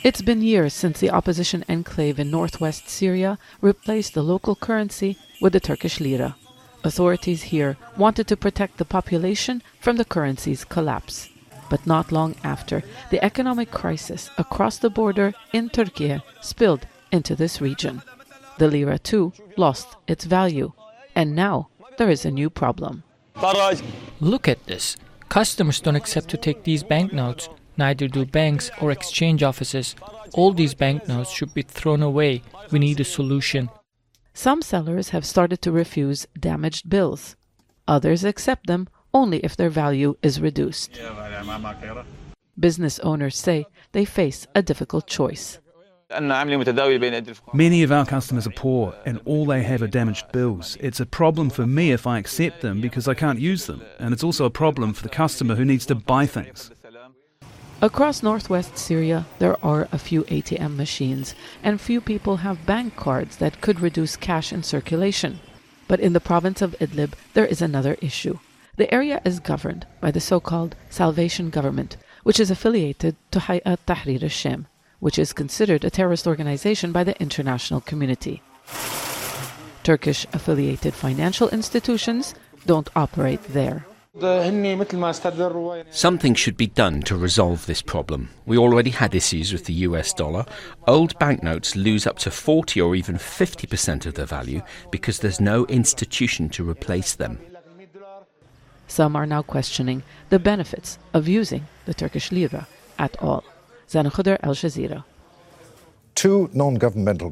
It's been years since the opposition enclave in northwest Syria replaced the local currency with the Turkish lira. Authorities here wanted to protect the population from the currency's collapse. But not long after, the economic crisis across the border in Turkey spilled into this region. The lira, too, lost its value. And now there is a new problem. Look at this. Customers don't accept to take these banknotes. Neither do banks or exchange offices. All these banknotes should be thrown away. We need a solution. Some sellers have started to refuse damaged bills. Others accept them only if their value is reduced. Business owners say they face a difficult choice. Many of our customers are poor and all they have are damaged bills. It's a problem for me if I accept them because I can't use them. And it's also a problem for the customer who needs to buy things. Across northwest Syria, there are a few ATM machines, and few people have bank cards that could reduce cash in circulation. But in the province of Idlib, there is another issue. The area is governed by the so-called Salvation Government, which is affiliated to Hayat Tahrir al-Sham, which is considered a terrorist organization by the international community. Turkish-affiliated financial institutions don't operate there. Something should be done to resolve this problem. We already had issues with the US dollar. Old banknotes lose up to 40 or even 50% of their value because there's no institution to replace them. Some are now questioning the benefits of using the Turkish lira at all. Zana Khuder, Al Jazeera. Two non-governmental